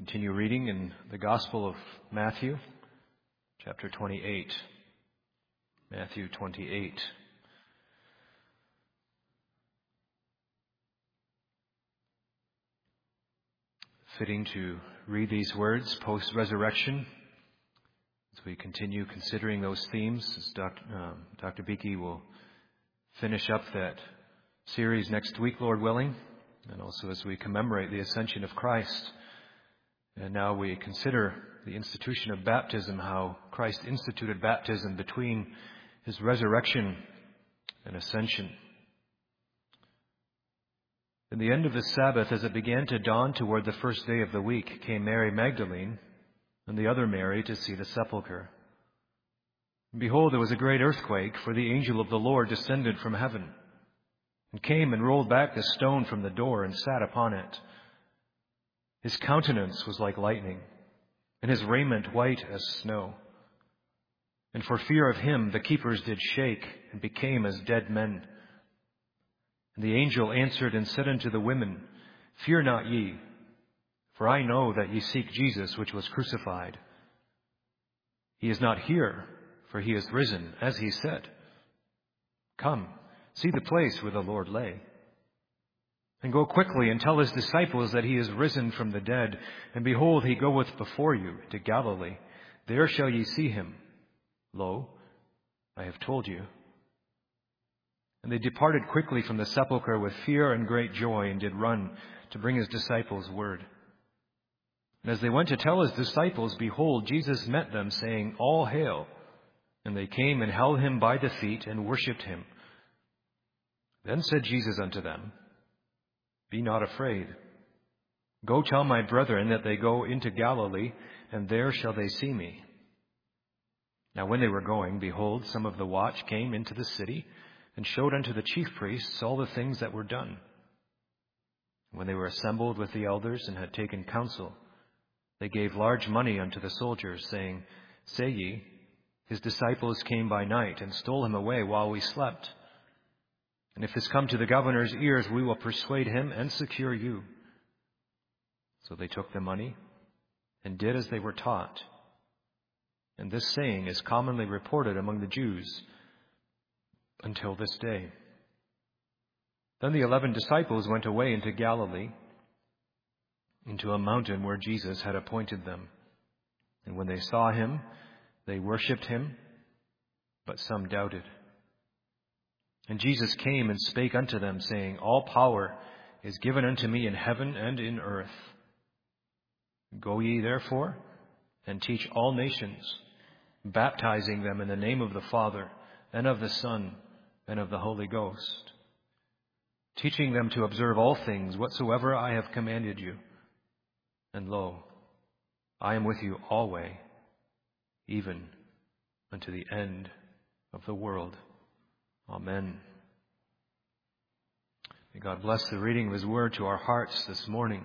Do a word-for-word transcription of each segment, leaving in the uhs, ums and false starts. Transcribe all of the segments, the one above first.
Continue reading in the Gospel of Matthew, chapter twenty-eight. Matthew twenty-eight. Fitting to read these words post-resurrection as we continue considering those themes, as Doctor Um, Doctor Beakey will finish up that series next week, Lord willing, and also as we commemorate the ascension of Christ. And now we consider the institution of baptism, how Christ instituted baptism between his resurrection and ascension. In the end of the Sabbath, as it began to dawn toward the first day of the week, came Mary Magdalene and the other Mary to see the sepulchre. And behold, there was a great earthquake, for the angel of the Lord descended from heaven, and came and rolled back the stone from the door and sat upon it. His countenance was like lightning, and his raiment white as snow. And for fear of him the keepers did shake, and became as dead men. And the angel answered and said unto the women, Fear not ye, for I know that ye seek Jesus, which was crucified. He is not here, for he is risen, as he said. Come, see the place where the Lord lay. And go quickly and tell his disciples that he is risen from the dead. And behold, he goeth before you to Galilee. There shall ye see him. Lo, I have told you. And they departed quickly from the sepulchre with fear and great joy, and did run to bring his disciples word. And as they went to tell his disciples, behold, Jesus met them, saying, All hail. And they came and held him by the feet and worshipped him. Then said Jesus unto them, Be not afraid. Go tell my brethren that they go into Galilee, and there shall they see me. Now when they were going, behold, some of the watch came into the city, and showed unto the chief priests all the things that were done. When they were assembled with the elders and had taken counsel, they gave large money unto the soldiers, saying, Say ye, his disciples came by night, and stole him away while we slept. And if this come to the governor's ears, we will persuade him and secure you. So they took the money and did as they were taught. And this saying is commonly reported among the Jews until this day. Then the eleven disciples went away into Galilee, into a mountain where Jesus had appointed them. And when they saw him, they worshipped him, but some doubted. And Jesus came and spake unto them, saying, All power is given unto me in heaven and in earth. Go ye therefore, and teach all nations, baptizing them in the name of the Father, and of the Son, and of the Holy Ghost, teaching them to observe all things whatsoever I have commanded you. And lo, I am with you alway, even unto the end of the world. Amen. May God bless the reading of his word to our hearts this morning.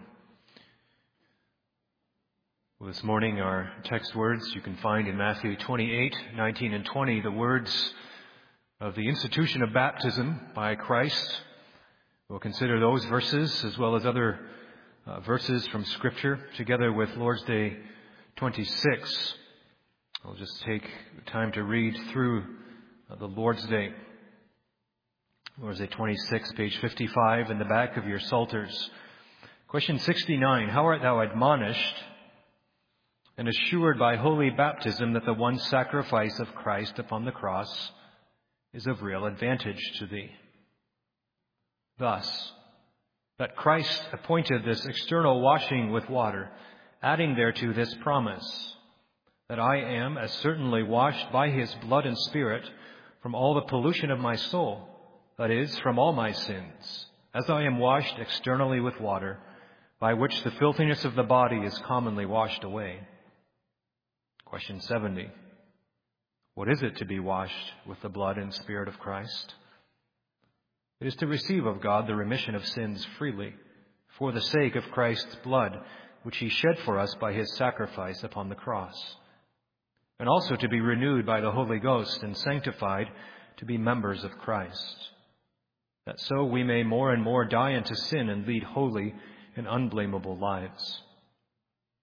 Well, this morning our text words you can find in Matthew twenty-eight, nineteen and twenty, the words of the institution of baptism by Christ. We'll consider those verses as well as other uh, verses from Scripture together with Lord's Day twenty-six. I'll just take time to read through uh, the Lord's Day. Lord's Day twenty-six, page fifty-five, in the back of your Psalters. Question sixty-nine, How art thou admonished and assured by holy baptism that the one sacrifice of Christ upon the cross is of real advantage to thee? Thus, that Christ appointed this external washing with water, adding thereto this promise, that I am as certainly washed by his blood and spirit from all the pollution of my soul, that is, from all my sins, as I am washed externally with water, by which the filthiness of the body is commonly washed away. Question seventy. What is it to be washed with the blood and spirit of Christ? It is to receive of God the remission of sins freely, for the sake of Christ's blood, which he shed for us by his sacrifice upon the cross, and also to be renewed by the Holy Ghost and sanctified to be members of Christ, that so we may more and more die unto sin and lead holy and unblameable lives.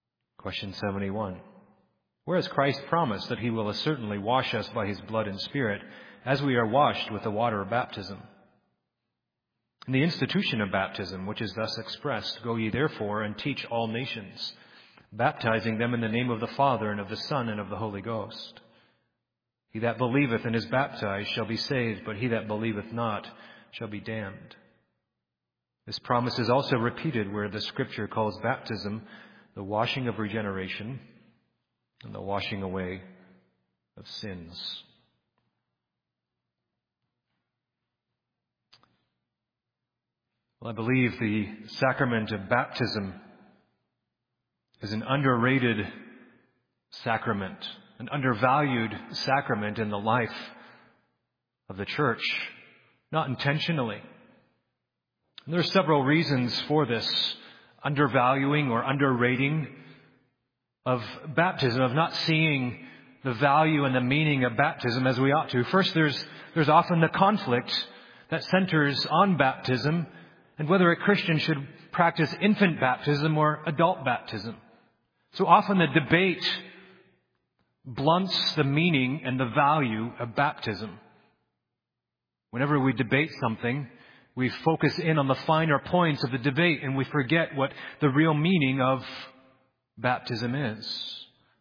Question seventy-one. Where has Christ promised that he will certainly wash us by his blood and Spirit as we are washed with the water of baptism? In the institution of baptism, which is thus expressed, go ye therefore and teach all nations, baptizing them in the name of the Father and of the Son and of the Holy Ghost. He that believeth and is baptized shall be saved, but he that believeth not shall be damned. This promise is also repeated where the Scripture calls baptism the washing of regeneration and the washing away of sins. Well, I believe the sacrament of baptism is an underrated sacrament, an undervalued sacrament in the life of the church, not intentionally. And there are several reasons for this undervaluing or underrating of baptism, of not seeing the value and the meaning of baptism as we ought to. First, there's there's often the conflict that centers on baptism and whether a Christian should practice infant baptism or adult baptism. So often the debate blunts the meaning and the value of baptism. Whenever we debate something, we focus in on the finer points of the debate and we forget what the real meaning of baptism is.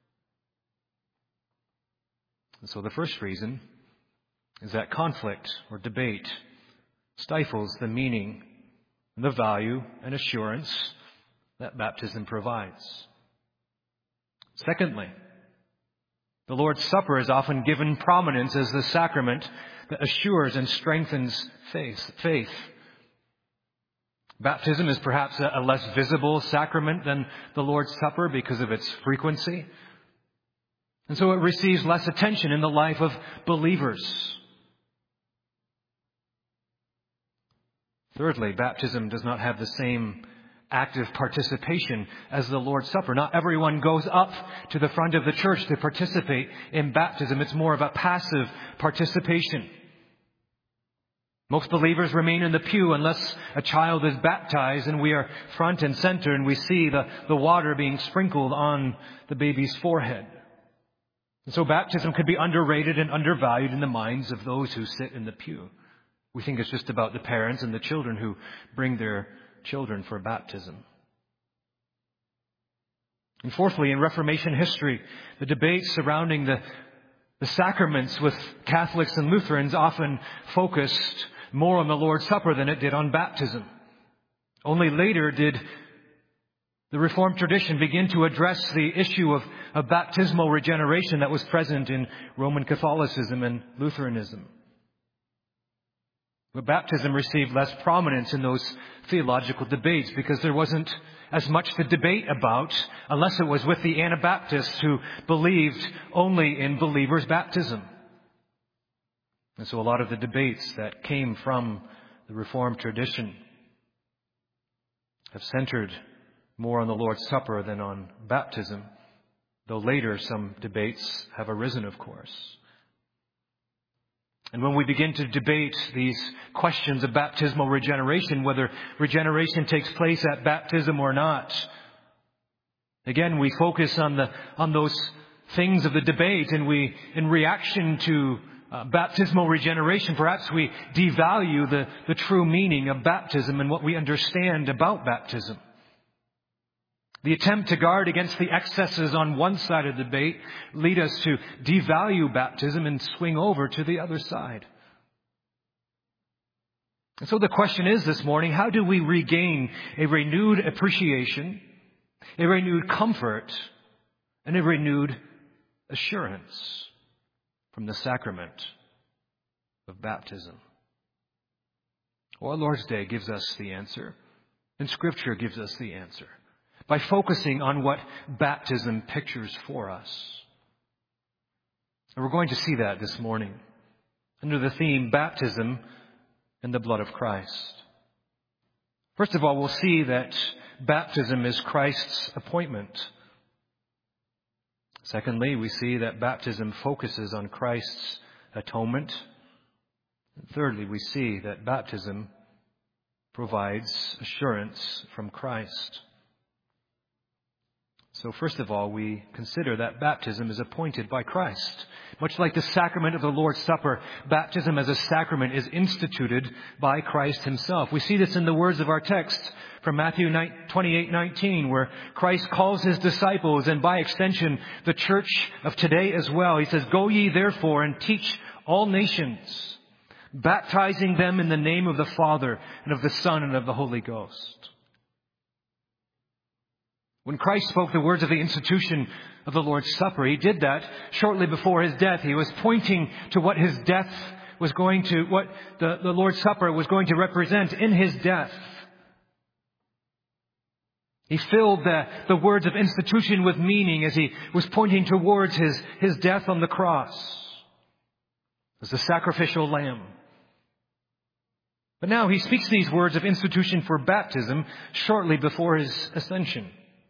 And so the first reason is that conflict or debate stifles the meaning and the value and assurance that baptism provides. Secondly, the Lord's Supper is often given prominence as the sacrament that assures and strengthens faith. faith. Baptism is perhaps a less visible sacrament than the Lord's Supper because of its frequency. And so it receives less attention in the life of believers. Thirdly, baptism does not have the same active participation as the Lord's Supper. Not everyone goes up to the front of the church to participate in baptism. It's more of a passive participation. Most believers remain in the pew unless a child is baptized and we are front and center and we see the, the water being sprinkled on the baby's forehead. And so baptism could be underrated and undervalued in the minds of those who sit in the pew. We think it's just about the parents and the children who bring their children for baptism. And fourthly, in Reformation history, the debates surrounding the, the sacraments with Catholics and Lutherans often focused more on the Lord's Supper than it did on baptism. Only later did the Reformed tradition begin to address the issue of, of baptismal regeneration that was present in Roman Catholicism and Lutheranism. But baptism received less prominence in those theological debates because there wasn't as much to debate about unless it was with the Anabaptists who believed only in believers' baptism. And so a lot of the debates that came from the Reformed tradition have centered more on the Lord's Supper than on baptism, though later some debates have arisen, of course. And when we begin to debate these questions of baptismal regeneration, whether regeneration takes place at baptism or not, again, we focus on the on those things of the debate, and we, in reaction to uh, baptismal regeneration, perhaps we devalue the, the true meaning of baptism and what we understand about baptism. The attempt to guard against the excesses on one side of the debate lead us to devalue baptism and swing over to the other side. And so the question is this morning, how do we regain a renewed appreciation, a renewed comfort, and a renewed assurance from the sacrament of baptism? Well, our Lord's Day gives us the answer, and Scripture gives us the answer, by focusing on what baptism pictures for us. And we're going to see that this morning under the theme, Baptism in the Blood of Christ. First of all, we'll see that baptism is Christ's appointment. Secondly, we see that baptism focuses on Christ's atonement. And thirdly, we see that baptism provides assurance from Christ. So first of all, we consider that baptism is appointed by Christ. Much like the sacrament of the Lord's Supper, baptism as a sacrament is instituted by Christ himself. We see this in the words of our text from Matthew twenty-eight nineteen, where Christ calls his disciples, and by extension, the church of today as well. He says, "Go ye therefore and teach all nations, baptizing them in the name of the Father and of the Son and of the Holy Ghost." When Christ spoke the words of the institution of the Lord's Supper, he did that shortly before his death. He was pointing to what his death was going to, what the, the Lord's Supper was going to represent in his death. He filled the, the words of institution with meaning as he was pointing towards his, his death on the cross as the sacrificial lamb. But now he speaks these words of institution for baptism shortly before his ascension,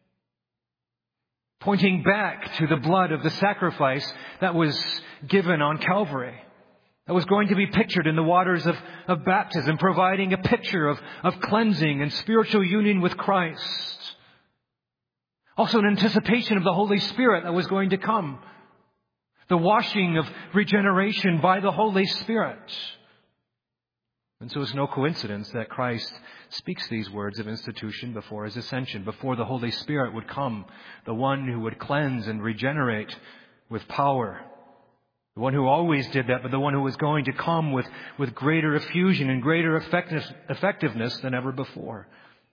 pointing back to the blood of the sacrifice that was given on Calvary, that was going to be pictured in the waters of, of baptism, providing a picture of, of cleansing and spiritual union with Christ. Also an anticipation of the Holy Spirit that was going to come, the washing of regeneration by the Holy Spirit. And so it's no coincidence that Christ speaks these words of institution before his ascension, before the Holy Spirit would come, the one who would cleanse and regenerate with power. The one who always did that, but the one who was going to come with, with greater effusion and greater effectiveness, effectiveness than ever before.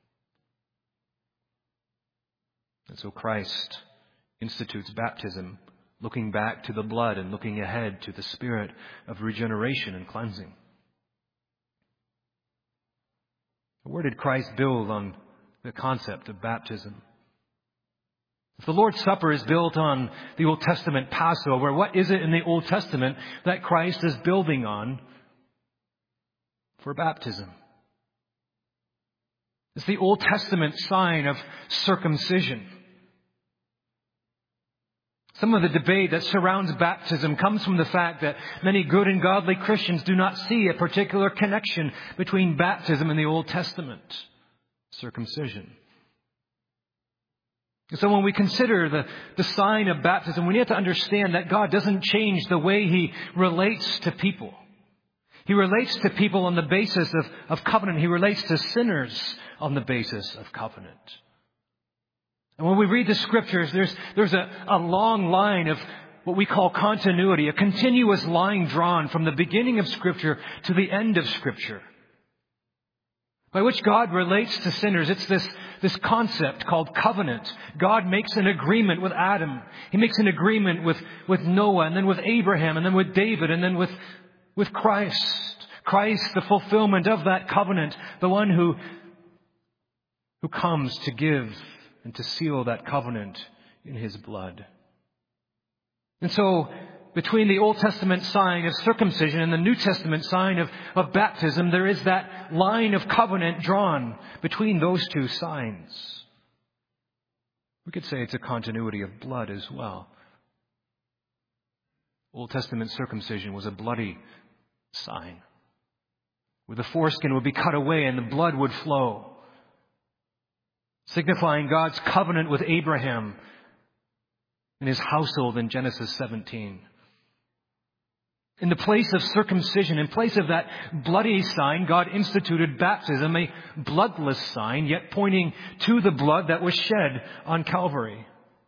And so Christ institutes baptism, looking back to the blood and looking ahead to the Spirit of regeneration and cleansing. Where did Christ build on the concept of baptism? If the Lord's Supper is built on the Old Testament Passover, what is it in the Old Testament that Christ is building on for baptism? It's the Old Testament sign of circumcision. Some of the debate that surrounds baptism comes from the fact that many good and godly Christians do not see a particular connection between baptism and the Old Testament, circumcision. So when we consider the, the sign of baptism, we need to understand that God doesn't change the way He relates to people. He relates to people on the basis of, of covenant. He relates to sinners on the basis of covenant. And when we read the Scriptures, there's, there's a, a long line of what we call continuity, a continuous line drawn from the beginning of Scripture to the end of Scripture, by which God relates to sinners. It's this, this concept called covenant. God makes an agreement with Adam. He makes an agreement with, with Noah, and then with Abraham, and then with David, and then with, with Christ. Christ, the fulfillment of that covenant, the one who, who comes to give and to seal that covenant in His blood. And so, between the Old Testament sign of circumcision and the New Testament sign of, of baptism, there is that line of covenant drawn between those two signs. We could say it's a continuity of blood as well. Old Testament circumcision was a bloody sign, where the foreskin would be cut away and the blood would flow, signifying God's covenant with Abraham and his household in Genesis seventeen. In the place of circumcision, in place of that bloody sign, God instituted baptism, a bloodless sign, yet pointing to the blood that was shed on Calvary.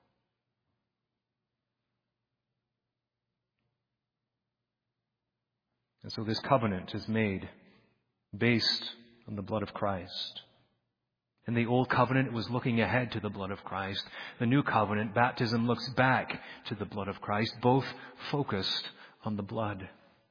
And so this covenant is made based on the blood of Christ. In the old covenant, it was looking ahead to the blood of Christ. The new covenant, baptism, looks back to the blood of Christ, both focused on the blood.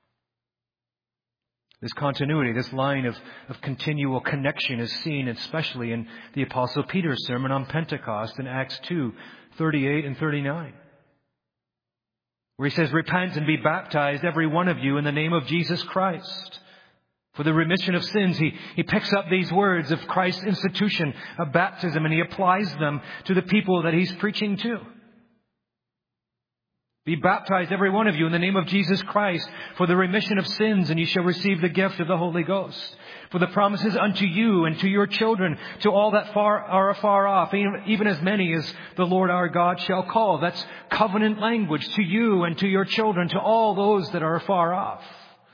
This continuity, this line of, of continual connection is seen especially in the Apostle Peter's sermon on Pentecost in Acts two, thirty-eight and thirty-nine. Where he says, "Repent and be baptized, every one of you, in the name of Jesus Christ, for the remission of sins." He, he picks up these words of Christ's institution of baptism and he applies them to the people that he's preaching to. Be baptized, every one of you, in the name of Jesus Christ for the remission of sins, and ye shall receive the gift of the Holy Ghost. For the promises unto you and to your children, to all that far are afar off, even as many as the Lord our God shall call. That's covenant language, to you and to your children, to all those that are afar off.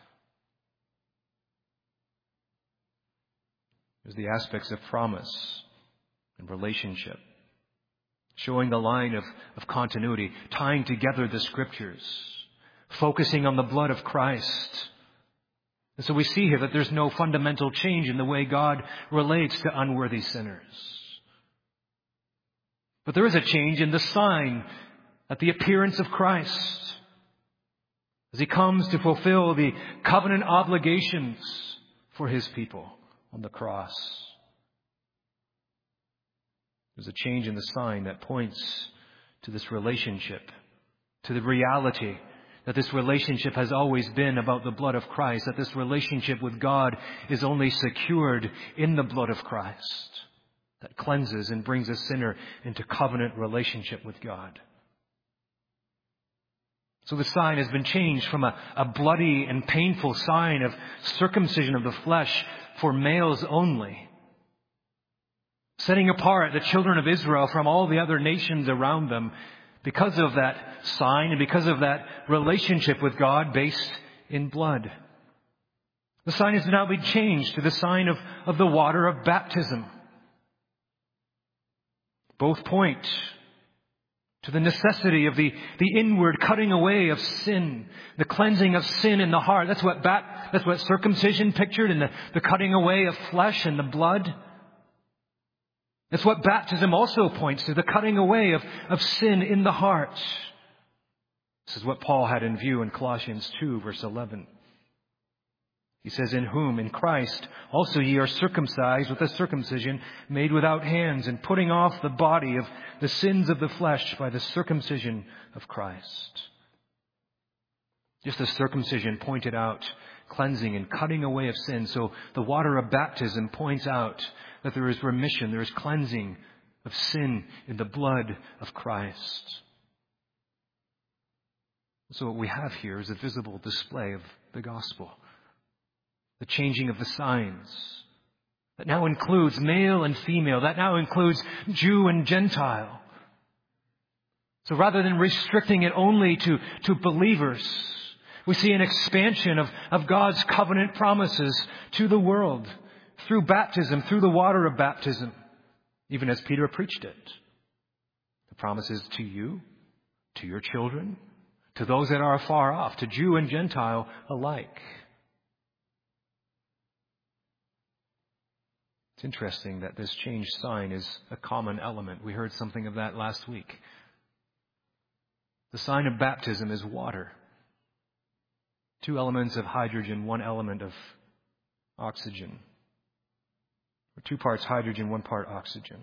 There's the aspects of promise and relationship, showing the line of, of continuity, tying together the Scriptures, focusing on the blood of Christ. And so we see here that there's no fundamental change in the way God relates to unworthy sinners. But there is a change in the sign at the appearance of Christ, as He comes to fulfill the covenant obligations for His people on the cross. There's a change in the sign that points to this relationship, to the reality that this relationship has always been about the blood of Christ, that this relationship with God is only secured in the blood of Christ, that cleanses and brings a sinner into covenant relationship with God. So the sign has been changed from a, a bloody and painful sign of circumcision of the flesh for males only, setting apart the children of Israel from all the other nations around them because of that sign and because of that relationship with God based in blood. The sign has now been changed to the sign of, of the water of baptism. Both point to the necessity of the, the inward cutting away of sin, the cleansing of sin in the heart. That's what bat, that's what circumcision pictured, and the, the cutting away of flesh and the blood. That's what baptism also points to, the cutting away of, of sin in the heart. This is what Paul had in view in Colossians two, verse eleven. He says, in whom, in Christ, also ye are circumcised with a circumcision made without hands, and putting off the body of the sins of the flesh by the circumcision of Christ. Just as circumcision pointed out cleansing and cutting away of sin, so the water of baptism points out that there is remission, there is cleansing of sin in the blood of Christ. So what we have here is a visible display of the gospel. The changing of the signs. That now includes male and female. That now includes Jew and Gentile. So rather than restricting it only to, to believers, we see an expansion of, of God's covenant promises to the world through baptism, through the water of baptism, even as Peter preached it. The promises to you, to your children, to those that are afar off, to Jew and Gentile alike. It's interesting that this changed sign is a common element. We heard something of that last week. The sign of baptism is water. Two elements of hydrogen, one element of oxygen. Or two parts hydrogen, one part oxygen.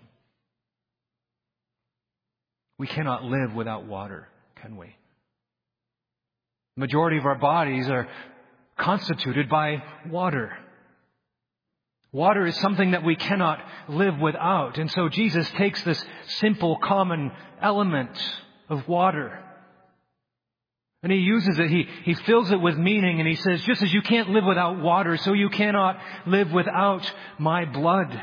We cannot live without water, can we? The majority of our bodies are constituted by water. Water is something that we cannot live without. And so Jesus takes this simple, common element of water, and He uses it. He, he fills it with meaning, and He says, just as you can't live without water, so you cannot live without my blood.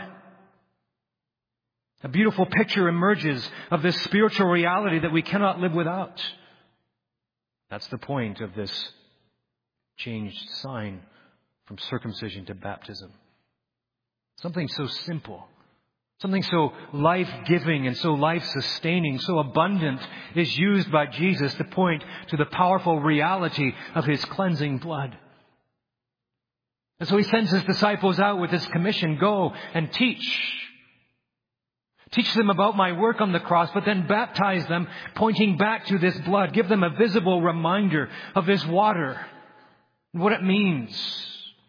A beautiful picture emerges of this spiritual reality that we cannot live without. That's the point of this changed sign from circumcision to baptism. Something so simple, something so life-giving and so life-sustaining, so abundant is used by Jesus to point to the powerful reality of His cleansing blood. And so He sends His disciples out with this commission, go and teach. Teach them about my work on the cross, but then baptize them, pointing back to this blood. Give them a visible reminder of this water and what it means.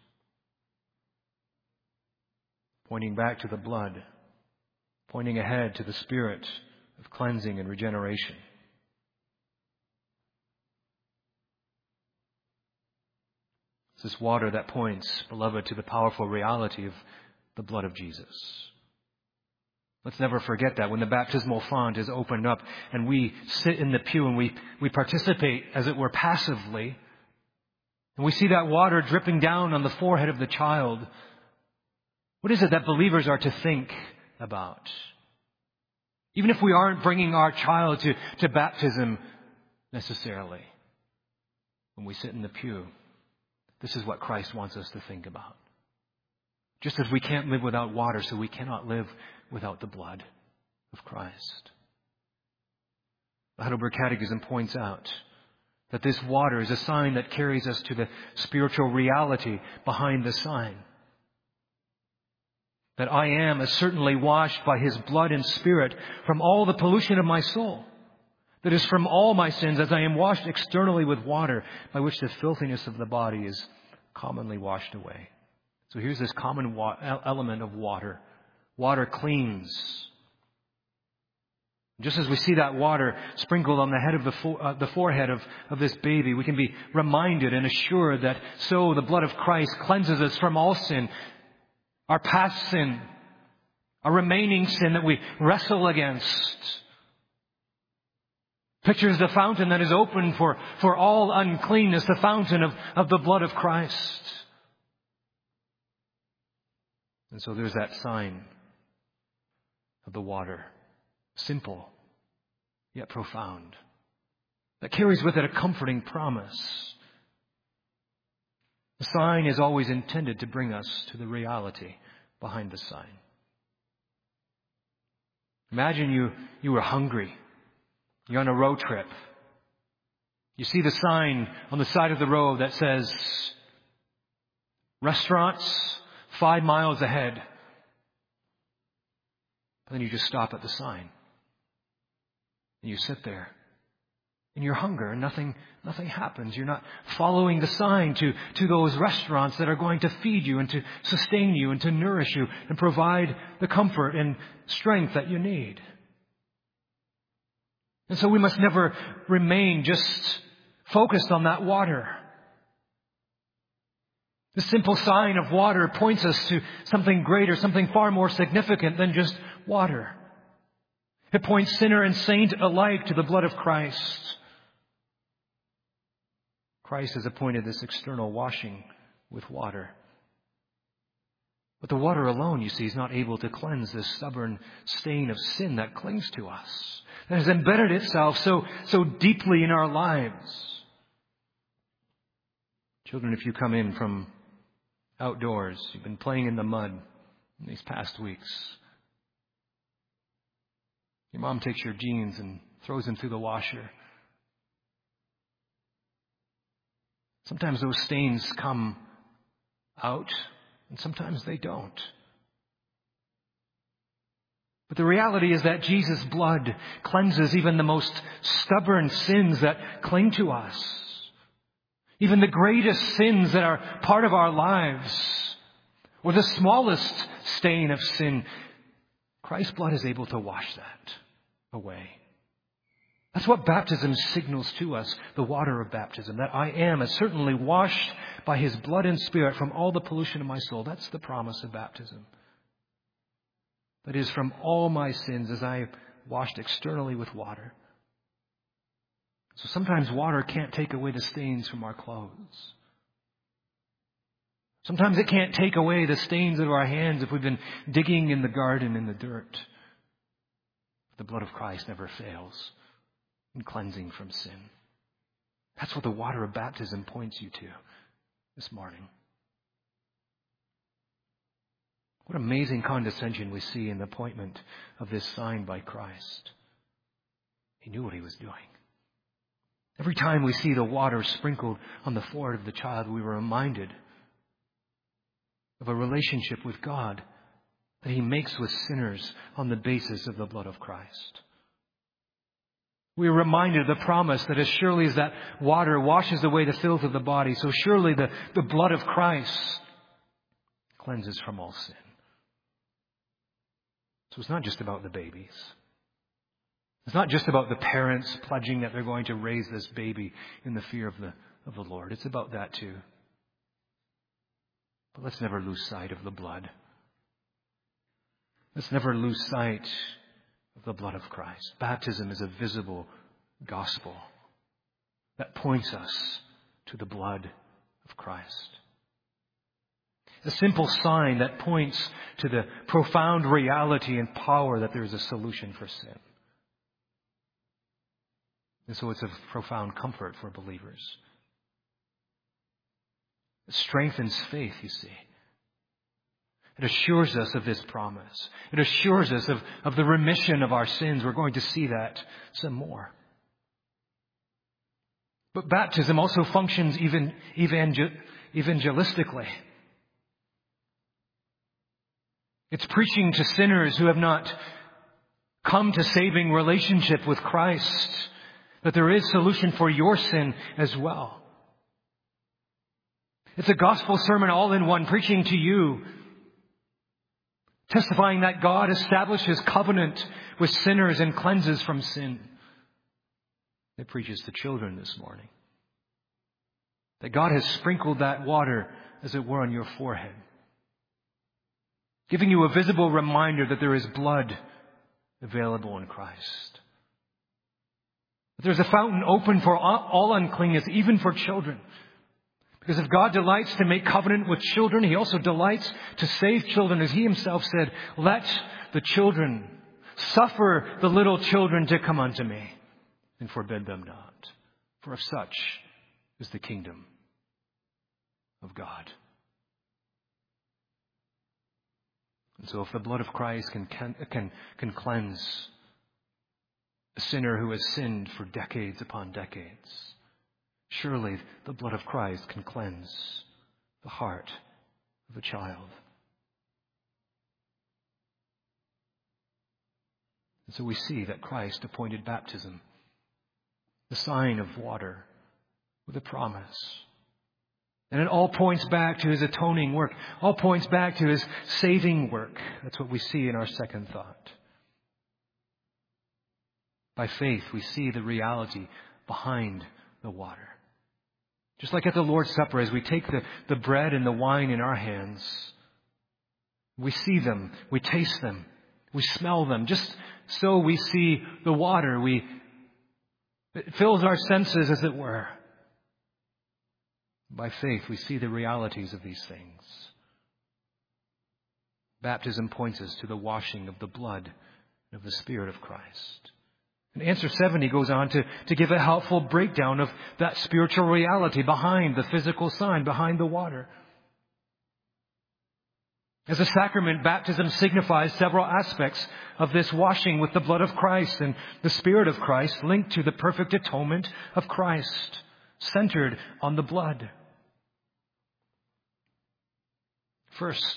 Pointing back to the blood, pointing ahead to the Spirit of cleansing and regeneration. It's this water that points, beloved, to the powerful reality of the blood of Jesus. Let's never forget that when the baptismal font is opened up and we sit in the pew and we, we participate, as it were, passively, and we see that water dripping down on the forehead of the child, what is it that believers are to think about? Even if we aren't bringing our child to, to baptism necessarily, when we sit in the pew, this is what Christ wants us to think about. Just as we can't live without water, so we cannot live without the blood of Christ. The Heidelberg Catechism points out that this water is a sign that carries us to the spiritual reality behind the sign. That I am as certainly washed by His blood and Spirit from all the pollution of my soul. That is from all my sins as I am washed externally with water, by which the filthiness of the body is commonly washed away. So here's this common wa- element of water. Water cleans. Just as we see that water sprinkled on the head of the, fo- uh, the forehead of, of this baby, we can be reminded and assured that so the blood of Christ cleanses us from all sin, our past sin, our remaining sin that we wrestle against. Pictures the fountain that is open for, for all uncleanness, the fountain of, of the blood of Christ. And so there's that sign of the water. Simple, yet profound. That carries with it a comforting promise. The sign is always intended to bring us to the reality behind the sign. Imagine you, you were hungry. You're on a road trip. You see the sign on the side of the road that says, restaurants five miles ahead. Then you just stop at the sign. And you sit there in your hunger and nothing, nothing happens. You're not following the sign to, to those restaurants that are going to feed you and to sustain you and to nourish you and provide the comfort and strength that you need. And so we must never remain just focused on that water. The simple sign of water points us to something greater, something far more significant than just water. It points sinner and saint alike to the blood of Christ. Christ has appointed this external washing with water. But the water alone, you see, is not able to cleanse this stubborn stain of sin that clings to us, that has embedded itself so, so deeply in our lives. Children, if you come in from outdoors, you've been playing in the mud in these past weeks. Your mom takes your jeans and throws them through the washer. Sometimes those stains come out, and sometimes they don't. But the reality is that Jesus' blood cleanses even the most stubborn sins that cling to us. Even the greatest sins that are part of our lives, or the smallest stain of sin, Christ's blood is able to wash that away. That's what baptism signals to us, the water of baptism, that I am as certainly washed by His blood and Spirit from all the pollution of my soul. That's the promise of baptism. That is, from all my sins as I washed externally with water. So sometimes water can't take away the stains from our clothes. Sometimes it can't take away the stains of our hands if we've been digging in the garden in the dirt. The blood of Christ never fails in cleansing from sin. That's what the water of baptism points you to this morning. What amazing condescension we see in the appointment of this sign by Christ. He knew what He was doing. Every time we see the water sprinkled on the forehead of the child, we were reminded of a relationship with God that He makes with sinners on the basis of the blood of Christ. We are reminded of the promise that as surely as that water washes away the filth of the body, so surely the, the blood of Christ cleanses from all sin. So it's not just about the babies. It's not just about the parents pledging that they're going to raise this baby in the fear of the, of the Lord. It's about that too. But let's never lose sight of the blood. Let's never lose sight of the blood of Christ. Baptism is a visible gospel that points us to the blood of Christ. A simple sign that points to the profound reality and power that there is a solution for sin. And so it's of profound comfort for believers. It strengthens faith, you see. It assures us of this promise. It assures us of, of the remission of our sins. We're going to see that some more. But baptism also functions even evangel- evangelistically. It's preaching to sinners who have not come to saving relationship with Christ that there is solution for your sin as well. It's a gospel sermon all in one, preaching to you, testifying that God establishes covenant with sinners and cleanses from sin. It preaches to children this morning that God has sprinkled that water, as it were, on your forehead, giving you a visible reminder that there is blood available in Christ. That there's a fountain open for all uncleanness, even for children. Because if God delights to make covenant with children, He also delights to save children. As He Himself said, let the children, suffer the little children to come unto me, and forbid them not. For of such is the kingdom of God. And so if the blood of Christ can, can, can, can cleanse a sinner who has sinned for decades upon decades, surely the blood of Christ can cleanse the heart of a child. And so we see that Christ appointed baptism, the sign of water, with a promise. And it all points back to His atoning work. All points back to His saving work. That's what we see in our second thought. By faith, we see the reality behind the water. Just like at the Lord's Supper, as we take the, the bread and the wine in our hands, we see them, we taste them, we smell them. Just so we see the water. We, it fills our senses, as it were. By faith, we see the realities of these things. Baptism points us to the washing of the blood of the Spirit of Christ. In answer seven, he goes on to, to give a helpful breakdown of that spiritual reality behind the physical sign, behind the water. As a sacrament, baptism signifies several aspects of this washing with the blood of Christ and the Spirit of Christ, linked to the perfect atonement of Christ, centered on the blood. First,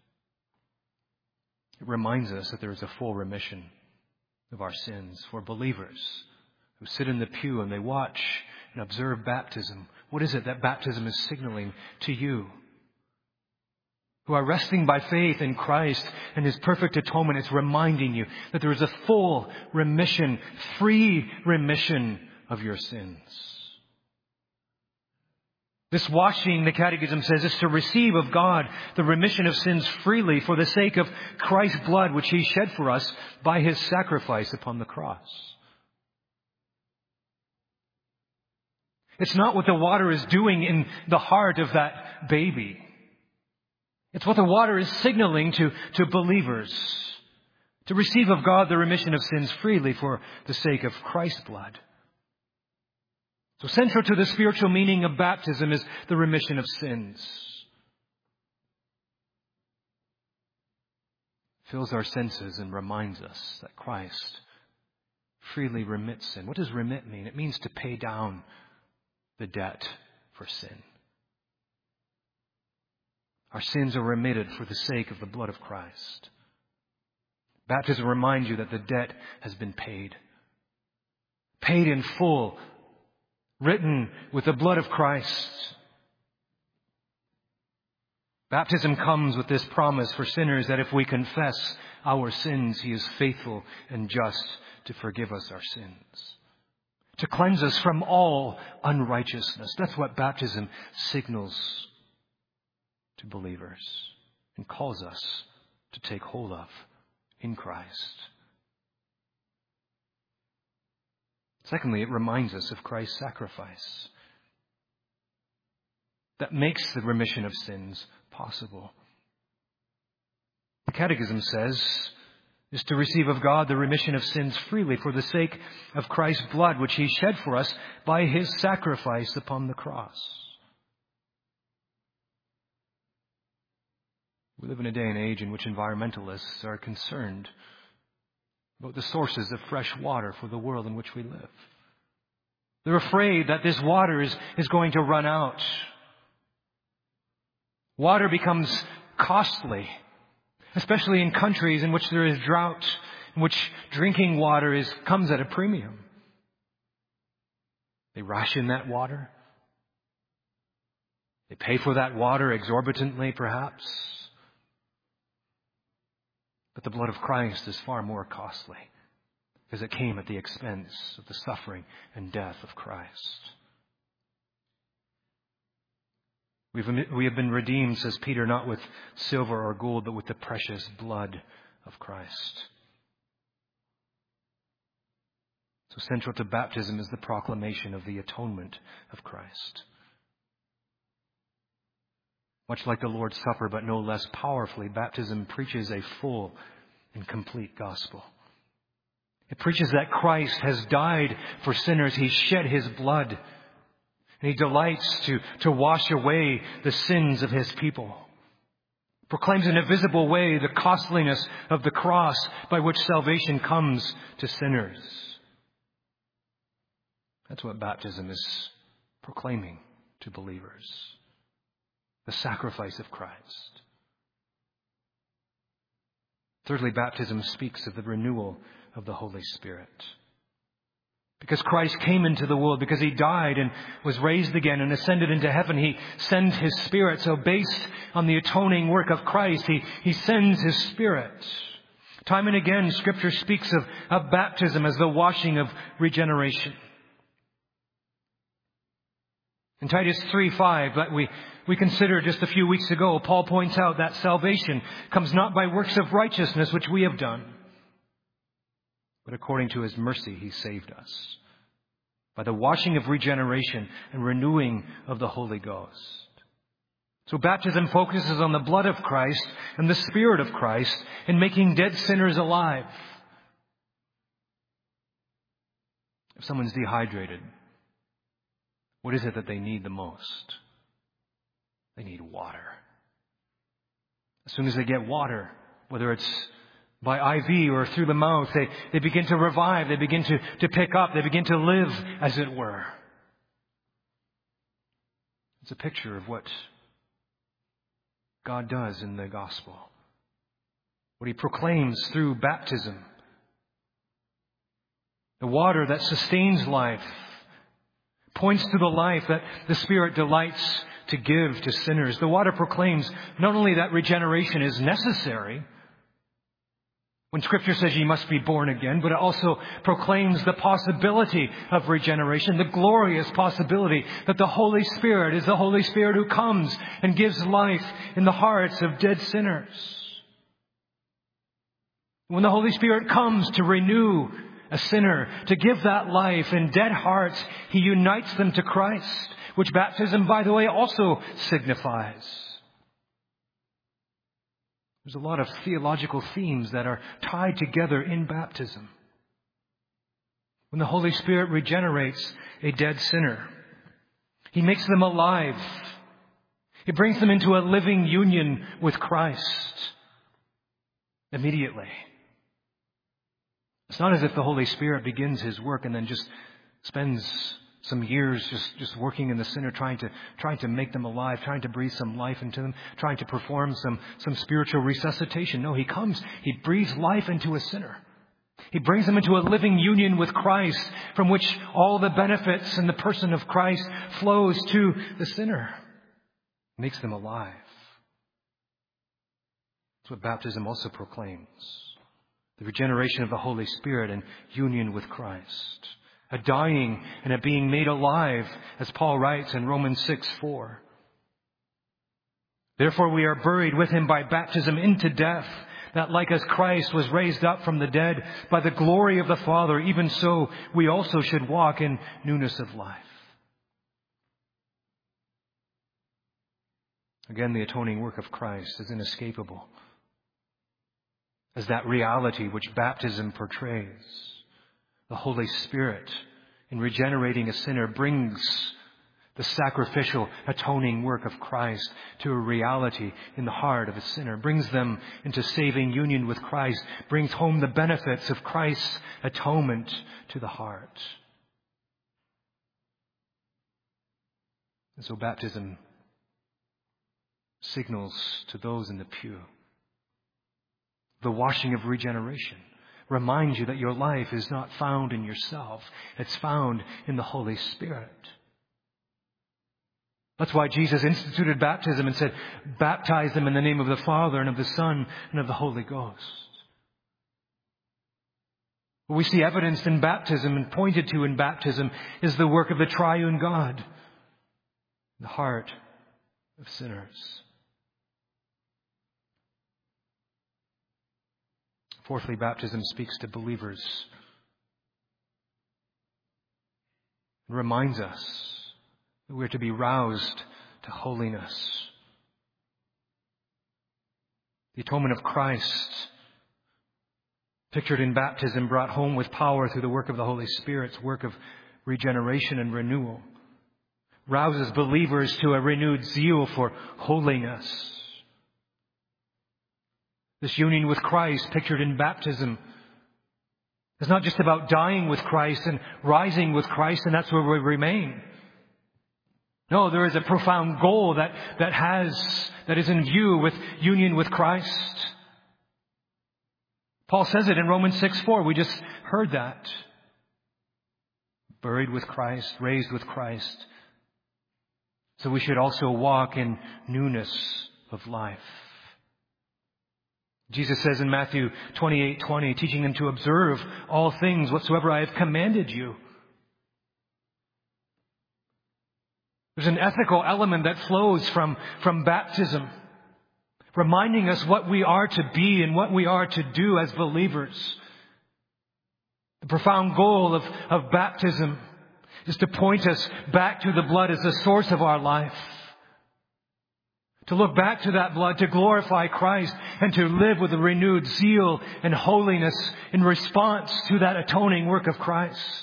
it reminds us that there is a full remission of our sins for believers who sit in the pew and they watch and observe baptism. What is it that baptism is signaling to you? Who are resting by faith in Christ and His perfect atonement, it's reminding you that there is a full remission, free remission of your sins. This washing, the Catechism says, is to receive of God the remission of sins freely for the sake of Christ's blood, which He shed for us by His sacrifice upon the cross. It's not what the water is doing in the heart of that baby. It's what the water is signaling to, to believers. To receive of God the remission of sins freely for the sake of Christ's blood. So central to the spiritual meaning of baptism is the remission of sins. It fills our senses and reminds us that Christ freely remits sin. What does remit mean? It means to pay down the debt for sin. Our sins are remitted for the sake of the blood of Christ. Baptism reminds you that the debt has been paid. Paid in full. Written with the blood of Christ. Baptism comes with this promise for sinners that if we confess our sins, He is faithful and just to forgive us our sins. To cleanse us from all unrighteousness. That's what baptism signals to believers and calls us to take hold of in Christ. Secondly, it reminds us of Christ's sacrifice that makes the remission of sins possible. The Catechism says, is to receive of God the remission of sins freely for the sake of Christ's blood, which he shed for us by his sacrifice upon the cross. We live in a day and age in which environmentalists are concerned about the sources of fresh water for the world in which we live. They're afraid that this water is, is going to run out. Water becomes costly, especially in countries in which there is drought, in which drinking water is comes at a premium. They ration that water. They pay for that water exorbitantly, perhaps. But the blood of Christ is far more costly because it came at the expense of the suffering and death of Christ. We've, we have been redeemed, says Peter, not with silver or gold, but with the precious blood of Christ. So central to baptism is the proclamation of the atonement of Christ. Much like the Lord's Supper, but no less powerfully, baptism preaches a full and complete gospel. It preaches that Christ has died for sinners. He shed his blood. And he delights to, to wash away the sins of his people. Proclaims in a visible way the costliness of the cross by which salvation comes to sinners. That's what baptism is proclaiming to believers. The sacrifice of Christ. Thirdly, baptism speaks of the renewal of the Holy Spirit. Because Christ came into the world, because he died and was raised again and ascended into heaven, he sends his Spirit. So based on the atoning work of Christ, he, he sends his Spirit. Time and again, Scripture speaks of, of baptism as the washing of regeneration. In Titus three five, that we, we considered just a few weeks ago, Paul points out that salvation comes not by works of righteousness which we have done, but according to his mercy he saved us by the washing of regeneration and renewing of the Holy Ghost. So baptism focuses on the blood of Christ and the Spirit of Christ in making dead sinners alive. If someone's dehydrated, what is it that they need the most? They need water. As soon as they get water, whether it's by I V or through the mouth, they, they begin to revive, they begin to, to pick up, they begin to live, as it were. It's a picture of what God does in the gospel. What he proclaims through baptism. The water that sustains life points to the life that the Spirit delights to give to sinners. The water proclaims not only that regeneration is necessary, when Scripture says you must be born again, but it also proclaims the possibility of regeneration, the glorious possibility that the Holy Spirit is the Holy Spirit who comes and gives life in the hearts of dead sinners. When the Holy Spirit comes to renew a sinner, to give that life in dead hearts, he unites them to Christ, which baptism, by the way, also signifies. There's a lot of theological themes that are tied together in baptism. When the Holy Spirit regenerates a dead sinner, he makes them alive. He brings them into a living union with Christ immediately. It's not as if the Holy Spirit begins his work and then just spends some years just, just working in the sinner, trying to trying to make them alive, trying to breathe some life into them, trying to perform some, some spiritual resuscitation. No, he comes, he breathes life into a sinner. He brings them into a living union with Christ, from which all the benefits in the person of Christ flows to the sinner. Makes them alive. That's what baptism also proclaims. The regeneration of the Holy Spirit and union with Christ. A dying and a being made alive, as Paul writes in Romans six four. Therefore we are buried with him by baptism into death, that like as Christ was raised up from the dead by the glory of the Father, even so we also should walk in newness of life. Again, the atoning work of Christ is inescapable as that reality which baptism portrays. The Holy Spirit, in regenerating a sinner, brings the sacrificial atoning work of Christ to a reality in the heart of a sinner, brings them into saving union with Christ, brings home the benefits of Christ's atonement to the heart. And so baptism signals to those in the pew the washing of regeneration. Reminds you that your life is not found in yourself. It's found in the Holy Spirit. That's why Jesus instituted baptism and said, baptize them in the name of the Father and of the Son and of the Holy Ghost. What we see evidenced in baptism and pointed to in baptism is the work of the triune God, the heart of sinners. Fourthly, baptism speaks to believers. It reminds us that we're to be roused to holiness. The atonement of Christ, pictured in baptism, brought home with power through the work of the Holy Spirit's work of regeneration and renewal, rouses believers to a renewed zeal for holiness. This union with Christ, pictured in baptism, is not just about dying with Christ and rising with Christ, and that's where we remain. No, there is a profound goal that, that has, that is in view with union with Christ. Paul says it in Romans six four. We just heard that. Buried with Christ, raised with Christ. So we should also walk in newness of life. Jesus says in Matthew twenty-eight twenty, teaching them to observe all things whatsoever I have commanded you. There's an ethical element that flows from, from baptism, reminding us what we are to be and what we are to do as believers. The profound goal of, of baptism is to point us back to the blood as the source of our life. To look back to that blood, to glorify Christ, and to live with a renewed zeal and holiness in response to that atoning work of Christ.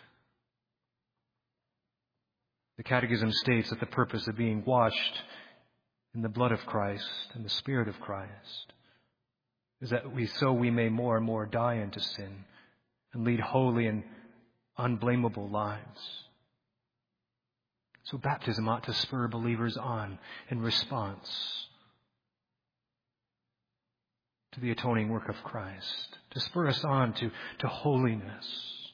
The Catechism states that the purpose of being washed in the blood of Christ and the Spirit of Christ is that we so we may more and more die into sin and lead holy and unblameable lives. So baptism ought to spur believers on in response to the atoning work of Christ, to spur us on to, to holiness,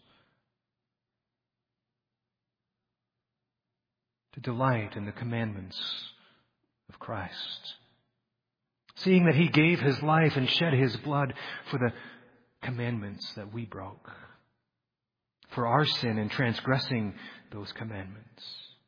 to delight in the commandments of Christ, seeing that He gave His life and shed His blood for the commandments that we broke, for our sin in transgressing those commandments.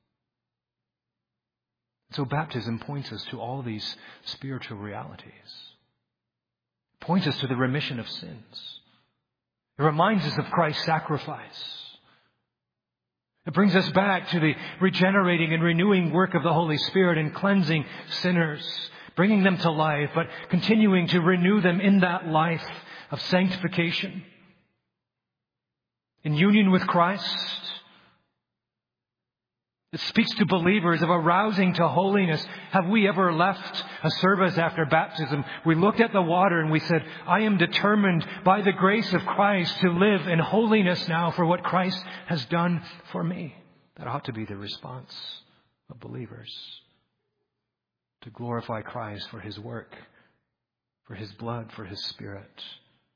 So baptism points us to all these spiritual realities. It points us to the remission of sins. It reminds us of Christ's sacrifice. It brings us back to the regenerating and renewing work of the Holy Spirit in cleansing sinners, bringing them to life, but continuing to renew them in that life of sanctification. In union with Christ, it speaks to believers of arousing to holiness. Have we ever left a service after baptism? We looked at the water and we said, I am determined by the grace of Christ to live in holiness now for what Christ has done for me. That ought to be the response of believers. To glorify Christ for His work, for His blood, for His Spirit.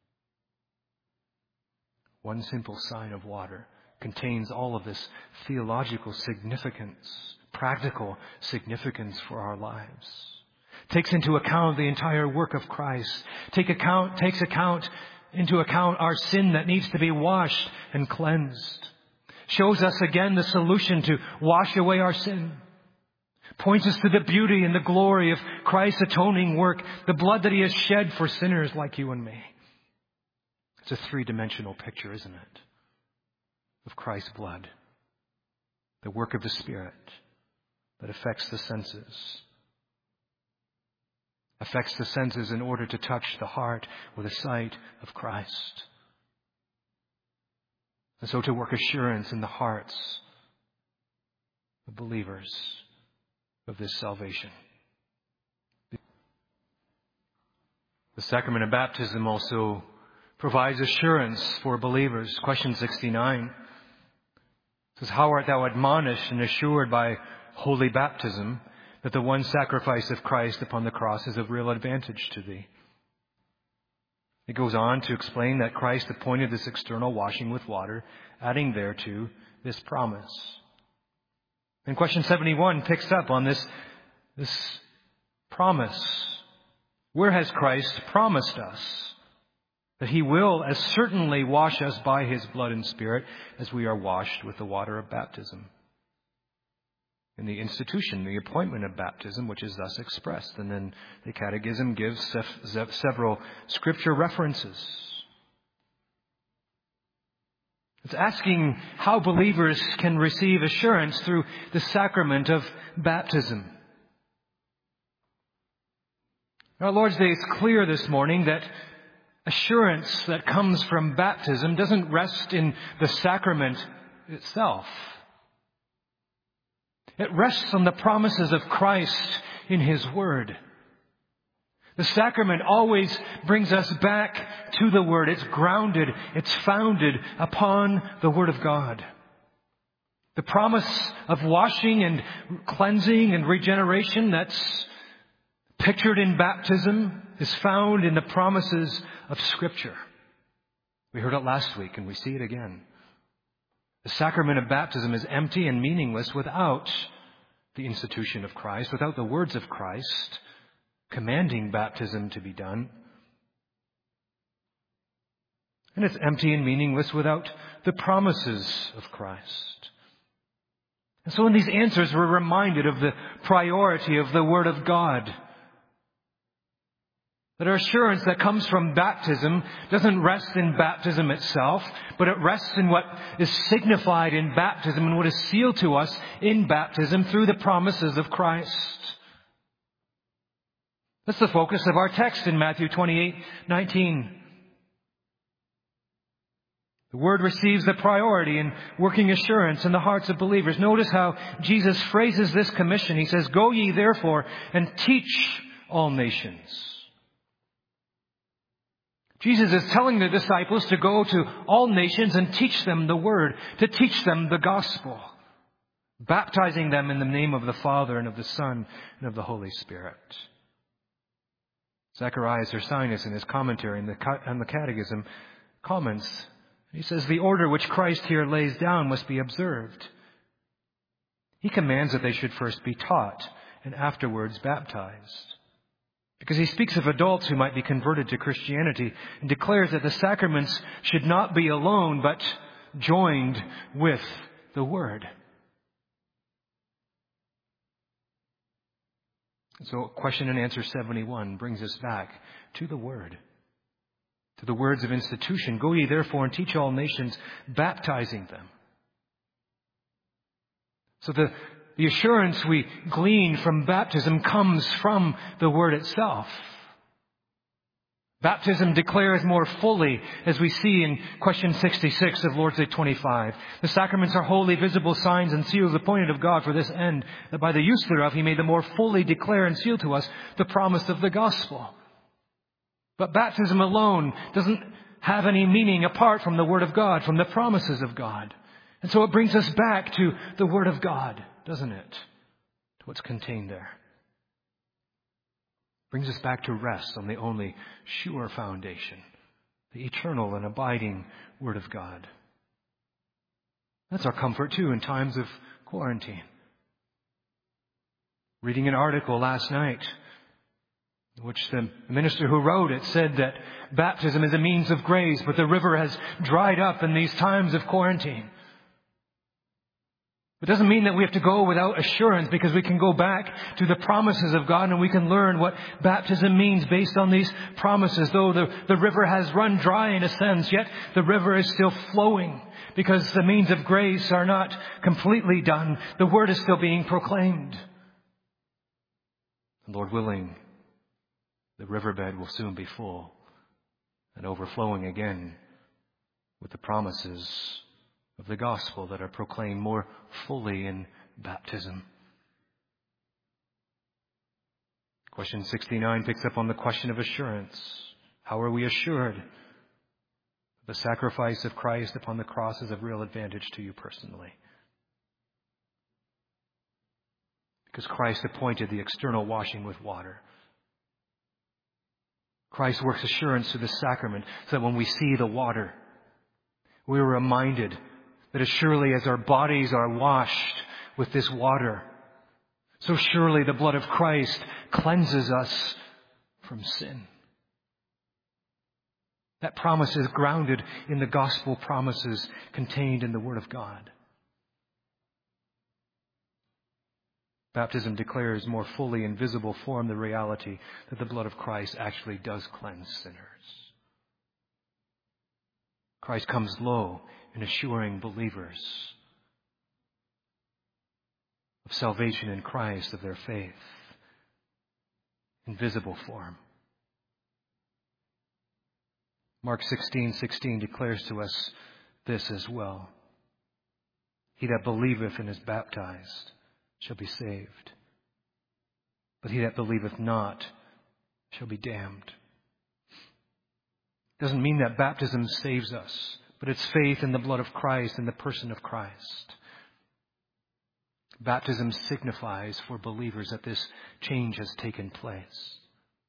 One simple sign of water contains all of this theological significance, practical significance for our lives. Takes into account the entire work of Christ. Take account, takes account into account our sin that needs to be washed and cleansed. Shows us again the solution to wash away our sin. Points us to the beauty and the glory of Christ's atoning work, the blood that He has shed for sinners like you and me. It's a three-dimensional picture, isn't it? Of Christ's blood. The work of the Spirit that affects the senses. Affects the senses in order to touch the heart with the sight of Christ. And so to work assurance in the hearts of believers of this salvation. The sacrament of baptism also provides assurance for believers. Question sixty-nine says, how art thou admonished and assured by holy baptism that the one sacrifice of Christ upon the cross is of real advantage to thee? It goes on to explain that Christ appointed this external washing with water, adding thereto this promise. And question seventy-one picks up on this, this promise. Where has Christ promised us that He will as certainly wash us by His blood and Spirit as we are washed with the water of baptism? In the institution, the appointment of baptism, which is thus expressed. And then the Catechism gives several scripture references. It's asking how believers can receive assurance through the sacrament of baptism. Our Lord's Day is clear this morning that assurance that comes from baptism doesn't rest in the sacrament itself. It rests on the promises of Christ in His Word. The sacrament always brings us back to the Word. It's grounded, it's founded upon the Word of God. The promise of washing and cleansing and regeneration that's pictured in baptism is found in the promises of Scripture. We heard it last week and we see it again. The sacrament of baptism is empty and meaningless without the institution of Christ, without the words of Christ commanding baptism to be done. And it's empty and meaningless without the promises of Christ. And so in these answers, we're reminded of the priority of the Word of God. That our assurance that comes from baptism doesn't rest in baptism itself, but it rests in what is signified in baptism and what is sealed to us in baptism through the promises of Christ. That's the focus of our text in Matthew twenty-eight nineteen. The Word receives the priority in working assurance in the hearts of believers. Notice how Jesus phrases this commission. He says, "Go ye therefore and teach all nations." Jesus is telling the disciples to go to all nations and teach them the Word, to teach them the gospel, baptizing them in the name of the Father and of the Son and of the Holy Spirit. Zacharias Ursinus, in his commentary on the, on the Catechism, comments, he says, the order which Christ here lays down must be observed. He commands that they should first be taught and afterwards baptized. Because he speaks of adults who might be converted to Christianity and declares that the sacraments should not be alone but joined with the Word. So question and answer seventy-one brings us back to the Word, to the words of institution. Go ye therefore and teach all nations, baptizing them. So the The assurance we glean from baptism comes from the Word itself. Baptism declares more fully, as we see in question sixty-six of Lord's Day twenty-five. The sacraments are holy, visible signs and seals appointed of God for this end, that by the use thereof He may the more fully declare and seal to us the promise of the gospel. But baptism alone doesn't have any meaning apart from the Word of God, from the promises of God. And so it brings us back to the Word of God, doesn't it? To what's contained there. Brings us back to rest on the only sure foundation, the eternal and abiding Word of God. That's our comfort too in times of quarantine. Reading an article last night, in which the minister who wrote it said that baptism is a means of grace, but the river has dried up in these times of quarantine. It doesn't mean that we have to go without assurance, because we can go back to the promises of God and we can learn what baptism means based on these promises. Though the, the river has run dry in a sense, yet the river is still flowing because the means of grace are not completely done. The word is still being proclaimed. And Lord willing, the riverbed will soon be full and overflowing again with the promises of the gospel that are proclaimed more fully in baptism. Question sixty-nine picks up on the question of assurance. How are we assured the sacrifice of Christ upon the cross is of real advantage to you personally? Because Christ appointed the external washing with water. Christ works assurance through the sacrament so that when we see the water, we are reminded that as surely as our bodies are washed with this water, so surely the blood of Christ cleanses us from sin. That promise is grounded in the gospel promises contained in the Word of God. Baptism declares more fully in visible form the reality that the blood of Christ actually does cleanse sinners. Christ comes low in assuring believers of salvation in Christ, of their faith, in visible form. Mark sixteen sixteen declares to us this as well. He that believeth and is baptized shall be saved, but he that believeth not shall be damned. Doesn't mean that baptism saves us, but it's faith in the blood of Christ and the person of Christ. Baptism signifies for believers that this change has taken place.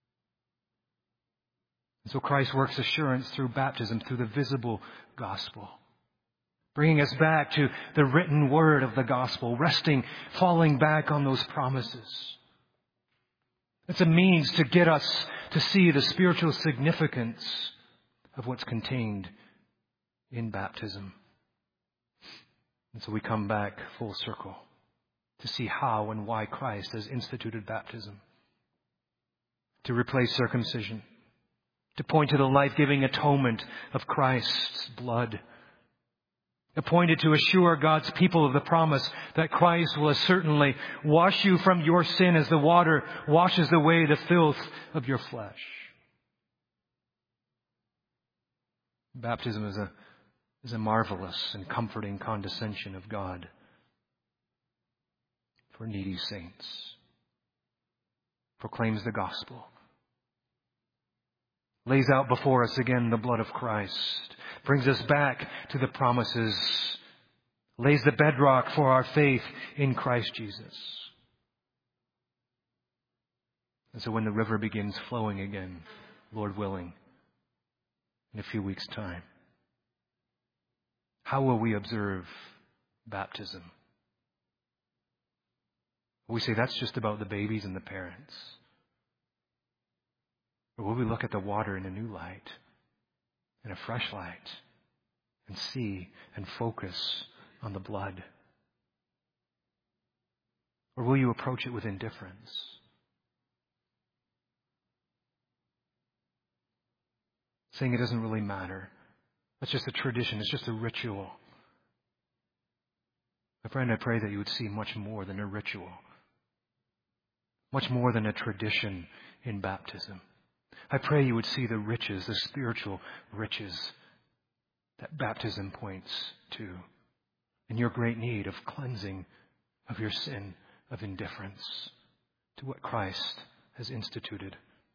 And so Christ works assurance through baptism, through the visible gospel, bringing us back to the written word of the gospel, resting, falling back on those promises. It's a means to get us to see the spiritual significance of what's contained in baptism. And so we come back full circle to see how and why Christ has instituted baptism. To replace circumcision. To point to the life-giving atonement of Christ's blood. Appointed to assure God's people of the promise that Christ will certainly wash you from your sin as the water washes away the filth of your flesh. Baptism is a, is a marvelous and comforting condescension of God for needy saints. Proclaims the gospel. Lays out before us again the blood of Christ. Brings us back to the promises. Lays the bedrock for our faith in Christ Jesus. And so when the river begins flowing again, Lord willing, in a few weeks' time, how will we observe baptism? We say that's just about the babies and the parents. Or will we look at the water in a new light, in a fresh light, and see and focus on the blood? Or will you approach it with indifference? Saying it doesn't really matter. It's just a tradition. It's just a ritual. My friend, I pray that you would see much more than a ritual. Much more than a tradition in baptism. I pray you would see the riches, the spiritual riches that baptism points to, and your great need of cleansing of your sin of indifference to what Christ has instituted.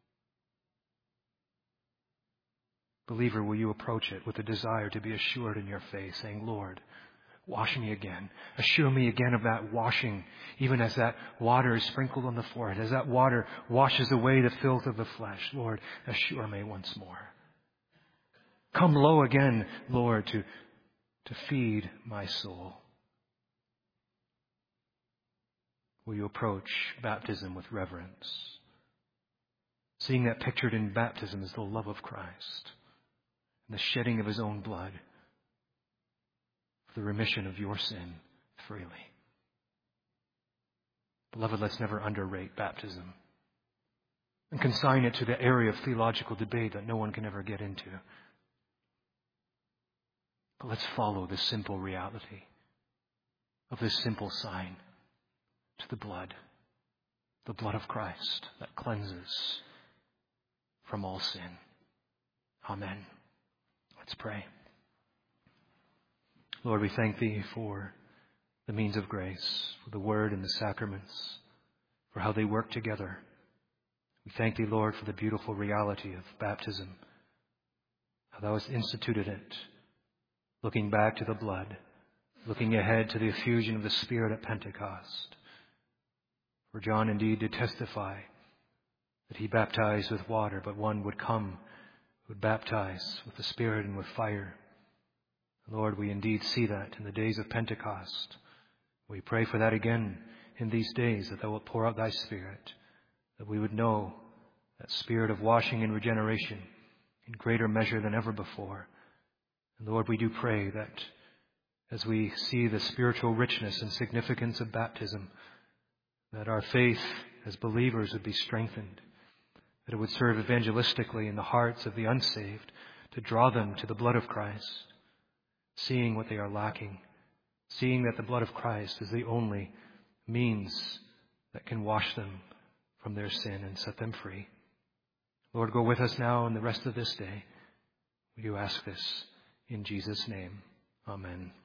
Believer, will you approach it with a desire to be assured in your faith, saying, Lord, wash me again. Assure me again of that washing, even as that water is sprinkled on the forehead, as that water washes away the filth of the flesh. Lord, assure me once more. Come low again, Lord, to, to feed my soul. Will you approach baptism with reverence, seeing that pictured in baptism is the love of Christ and the shedding of his own blood, the remission of your sin freely. Beloved, let's never underrate baptism and consign it to the area of theological debate that no one can ever get into. But let's follow this simple reality of this simple sign to the blood, the blood of Christ that cleanses from all sin. Amen. Let's pray. Lord, we thank Thee for the means of grace, for the Word and the sacraments, for how they work together. We thank Thee, Lord, for the beautiful reality of baptism, how Thou hast instituted it, looking back to the blood, looking ahead to the effusion of the Spirit at Pentecost. For John indeed did testify that he baptized with water, but one would come who would baptize with the Spirit and with fire. Lord, we indeed see that in the days of Pentecost. We pray for that again in these days, that Thou wilt pour out Thy Spirit, that we would know that spirit of washing and regeneration in greater measure than ever before. And Lord, we do pray that as we see the spiritual richness and significance of baptism, that our faith as believers would be strengthened, that it would serve evangelistically in the hearts of the unsaved to draw them to the blood of Christ, seeing what they are lacking, seeing that the blood of Christ is the only means that can wash them from their sin and set them free. Lord, go with us now in the rest of this day. We do ask this in Jesus' name. Amen.